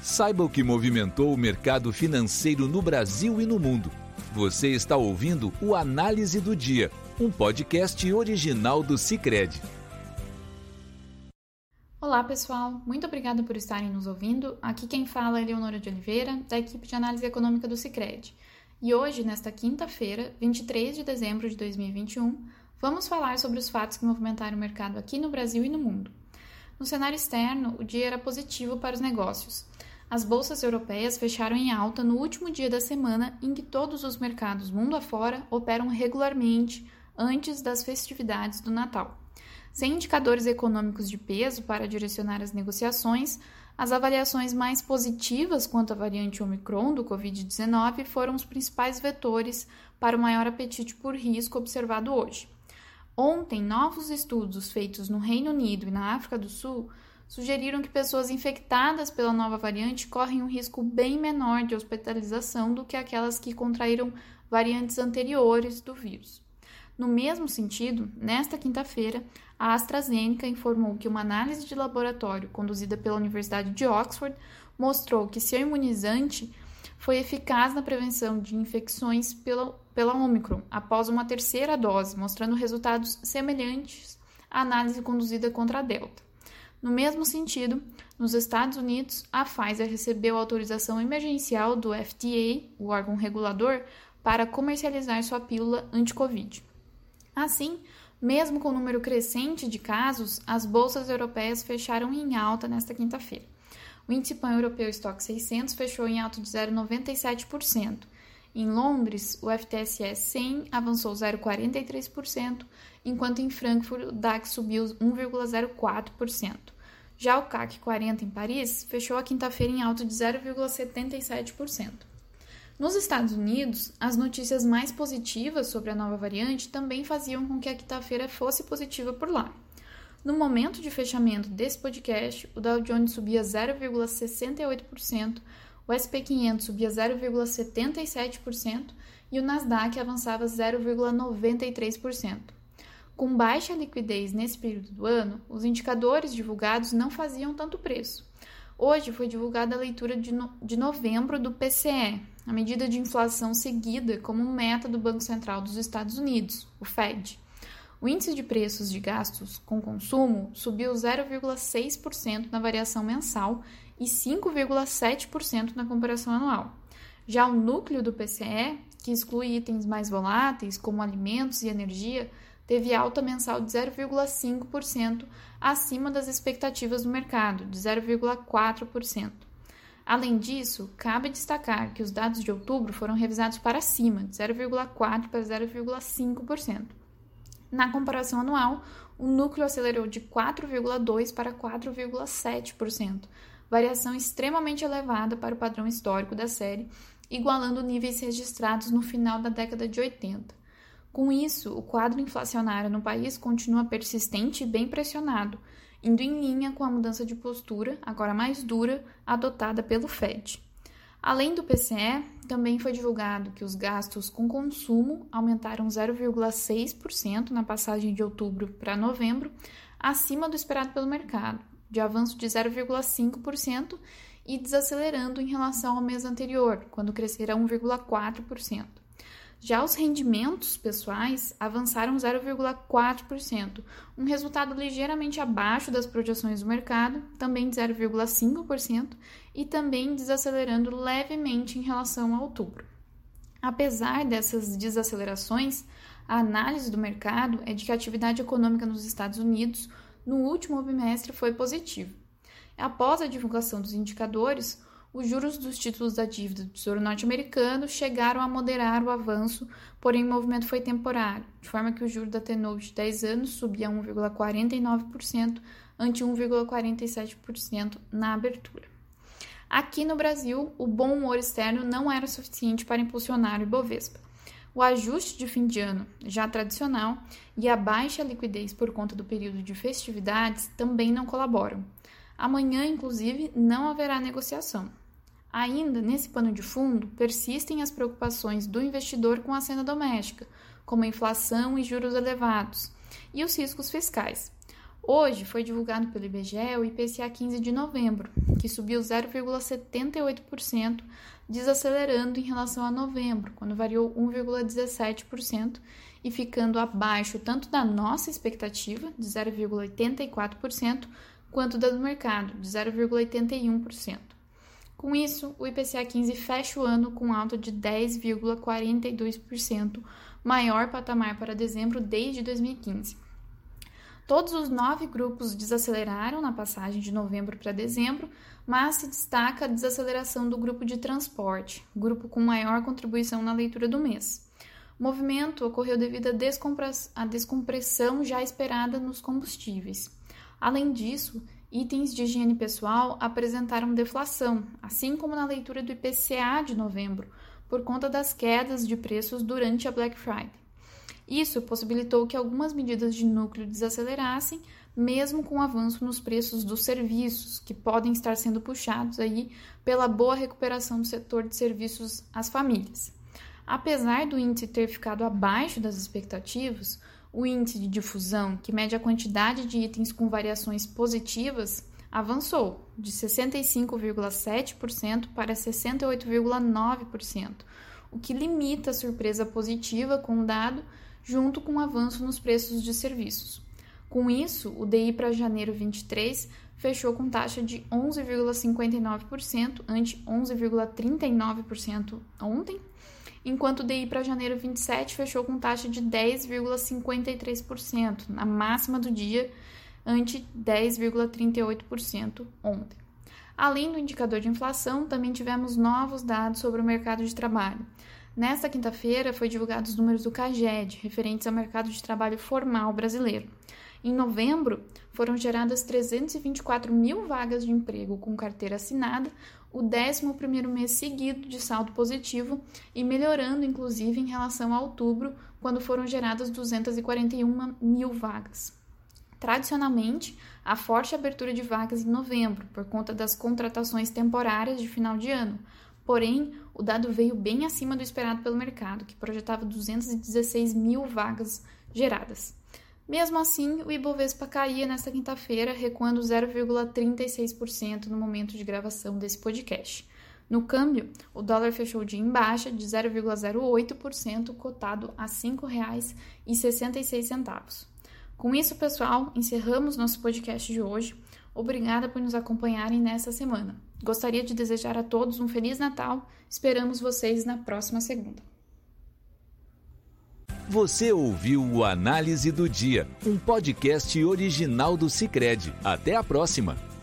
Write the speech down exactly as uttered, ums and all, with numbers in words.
Saiba o que movimentou o mercado financeiro no Brasil e no mundo. Você está ouvindo o Análise do Dia, um podcast original do Sicredi. Olá pessoal, muito obrigada por estarem nos ouvindo. Aqui quem fala é Leonora de Oliveira, da equipe de análise econômica do Sicredi. E hoje, nesta quinta-feira, vinte e três de dezembro de dois mil e vinte e um, vamos falar sobre os fatos que movimentaram o mercado aqui no Brasil e no mundo. No cenário externo, o dia era positivo para os negócios. As bolsas europeias fecharam em alta no último dia da semana em que todos os mercados mundo afora operam regularmente antes das festividades do Natal. Sem indicadores econômicos de peso para direcionar as negociações, as avaliações mais positivas quanto à variante Omicron do covid dezenove foram os principais vetores para o maior apetite por risco observado hoje. Ontem, novos estudos feitos no Reino Unido e na África do Sul sugeriram que pessoas infectadas pela nova variante correm um risco bem menor de hospitalização do que aquelas que contraíram variantes anteriores do vírus. No mesmo sentido, nesta quinta-feira, a AstraZeneca informou que uma análise de laboratório conduzida pela Universidade de Oxford mostrou que seu imunizante foi eficaz na prevenção de infecções pela, pela Omicron após uma terceira dose, mostrando resultados semelhantes à análise conduzida contra a Delta. No mesmo sentido, nos Estados Unidos, a Pfizer recebeu autorização emergencial do F D A, o órgão regulador, para comercializar sua pílula anti-Covid. Assim, mesmo com o número crescente de casos, as bolsas europeias fecharam em alta nesta quinta-feira. O índice pan-europeu Stoxx seiscentos fechou em alta de zero vírgula noventa e sete por cento. Em Londres, o F T S E cem avançou zero vírgula quarenta e três por cento, enquanto em Frankfurt o DAX subiu um vírgula zero quatro por cento. Já o C A C quarenta em Paris fechou a quinta-feira em alta de zero vírgula setenta e sete por cento. Nos Estados Unidos, as notícias mais positivas sobre a nova variante também faziam com que a quinta-feira fosse positiva por lá. No momento de fechamento desse podcast, o Dow Jones subia zero vírgula sessenta e oito por cento, o S and P quinhentos subia zero vírgula setenta e sete por cento e o Nasdaq avançava zero vírgula noventa e três por cento. Com baixa liquidez nesse período do ano, os indicadores divulgados não faziam tanto preço. Hoje foi divulgada a leitura de, no... de novembro do P C E, a medida de inflação seguida como meta do Banco Central dos Estados Unidos, o Fed. O índice de preços de gastos com consumo subiu zero vírgula seis por cento na variação mensal e cinco vírgula sete por cento na comparação anual. Já o núcleo do P C E, que exclui itens mais voláteis como alimentos e energia, teve alta mensal de zero vírgula cinco por cento acima das expectativas do mercado, de zero vírgula quatro por cento. Além disso, cabe destacar que os dados de outubro foram revisados para cima, de zero vírgula quatro por cento para zero vírgula cinco por cento. Na comparação anual, o núcleo acelerou de quatro vírgula dois por cento para quatro vírgula sete por cento, variação extremamente elevada para o padrão histórico da série, igualando níveis registrados no final da década de oitenta. Com isso, o quadro inflacionário no país continua persistente e bem pressionado, indo em linha com a mudança de postura, agora mais dura, adotada pelo Fed. Além do P C E, também foi divulgado que os gastos com consumo aumentaram zero vírgula seis por cento na passagem de outubro para novembro, acima do esperado pelo mercado, de avanço de zero vírgula cinco por cento e desacelerando em relação ao mês anterior, quando cresceram um vírgula quatro por cento. Já os rendimentos pessoais avançaram zero vírgula quatro por cento, um resultado ligeiramente abaixo das projeções do mercado, também de zero vírgula cinco por cento, e também desacelerando levemente em relação a outubro. Apesar dessas desacelerações, a análise do mercado é de que a atividade econômica nos Estados Unidos no último bimestre foi positiva. Após a divulgação dos indicadores, os juros dos títulos da dívida do Tesouro Norte-Americano chegaram a moderar o avanço, porém o movimento foi temporário, de forma que o juro da T-Note de dez anos subia a um vírgula quarenta e nove por cento ante um vírgula quarenta e sete por cento na abertura. Aqui no Brasil, o bom humor externo não era suficiente para impulsionar o Ibovespa. O ajuste de fim de ano, já tradicional, e a baixa liquidez por conta do período de festividades também não colaboram. Amanhã, inclusive, não haverá negociação. Ainda nesse pano de fundo, persistem as preocupações do investidor com a cena doméstica, como a inflação e juros elevados, e os riscos fiscais. Hoje foi divulgado pelo I B G E o I P C A quinze de novembro, que subiu zero vírgula setenta e oito por cento, desacelerando em relação a novembro, quando variou um vírgula dezessete por cento e ficando abaixo tanto da nossa expectativa, de zero vírgula oitenta e quatro por cento, quanto da do mercado, de zero vírgula oitenta e um por cento. Com isso, o I P C A quinze fecha o ano com alta de dez vírgula quarenta e dois por cento, maior patamar para dezembro desde dois mil e quinze. Todos os nove grupos desaceleraram na passagem de novembro para dezembro, mas se destaca a desaceleração do grupo de transporte, grupo com maior contribuição na leitura do mês. O movimento ocorreu devido à descompressão já esperada nos combustíveis. Além disso, itens de higiene pessoal apresentaram deflação, assim como na leitura do I P C A de novembro, por conta das quedas de preços durante a Black Friday. Isso possibilitou que algumas medidas de núcleo desacelerassem, mesmo com o avanço nos preços dos serviços, que podem estar sendo puxados aí pela boa recuperação do setor de serviços às famílias. Apesar do índice ter ficado abaixo das expectativas, o índice de difusão, que mede a quantidade de itens com variações positivas, avançou de sessenta e cinco vírgula sete por cento para sessenta e oito vírgula nove por cento, o que limita a surpresa positiva com o dado, junto com o avanço nos preços de serviços. Com isso, o D I para janeiro vinte e três fechou com taxa de onze vírgula cinquenta e nove por cento, ante onze vírgula trinta e nove por cento ontem, enquanto o D I para janeiro vinte e sete fechou com taxa de dez vírgula cinquenta e três por cento, na máxima do dia, ante dez vírgula trinta e oito por cento ontem. Além do indicador de inflação, também tivemos novos dados sobre o mercado de trabalho. Nesta quinta-feira, foi divulgados os números do CAGED, referentes ao mercado de trabalho formal brasileiro. Em novembro, foram geradas trezentos e vinte e quatro mil vagas de emprego com carteira assinada, o décimo primeiro mês seguido de saldo positivo e melhorando, inclusive, em relação a outubro, quando foram geradas duzentos e quarenta e uma mil vagas. Tradicionalmente, há forte abertura de vagas em novembro, por conta das contratações temporárias de final de ano. Porém, o dado veio bem acima do esperado pelo mercado, que projetava duzentos e dezesseis mil vagas geradas. Mesmo assim, o Ibovespa caía nesta quinta-feira, recuando zero vírgula trinta e seis por cento no momento de gravação desse podcast. No câmbio, o dólar fechou o dia em baixa de zero vírgula zero oito por cento, cotado a cinco reais e sessenta e seis centavos. Com isso, pessoal, encerramos nosso podcast de hoje. Obrigada por nos acompanharem nesta semana. Gostaria de desejar a todos um Feliz Natal. Esperamos vocês na próxima segunda. Você ouviu o Análise do Dia, um podcast original do Sicredi. Até a próxima!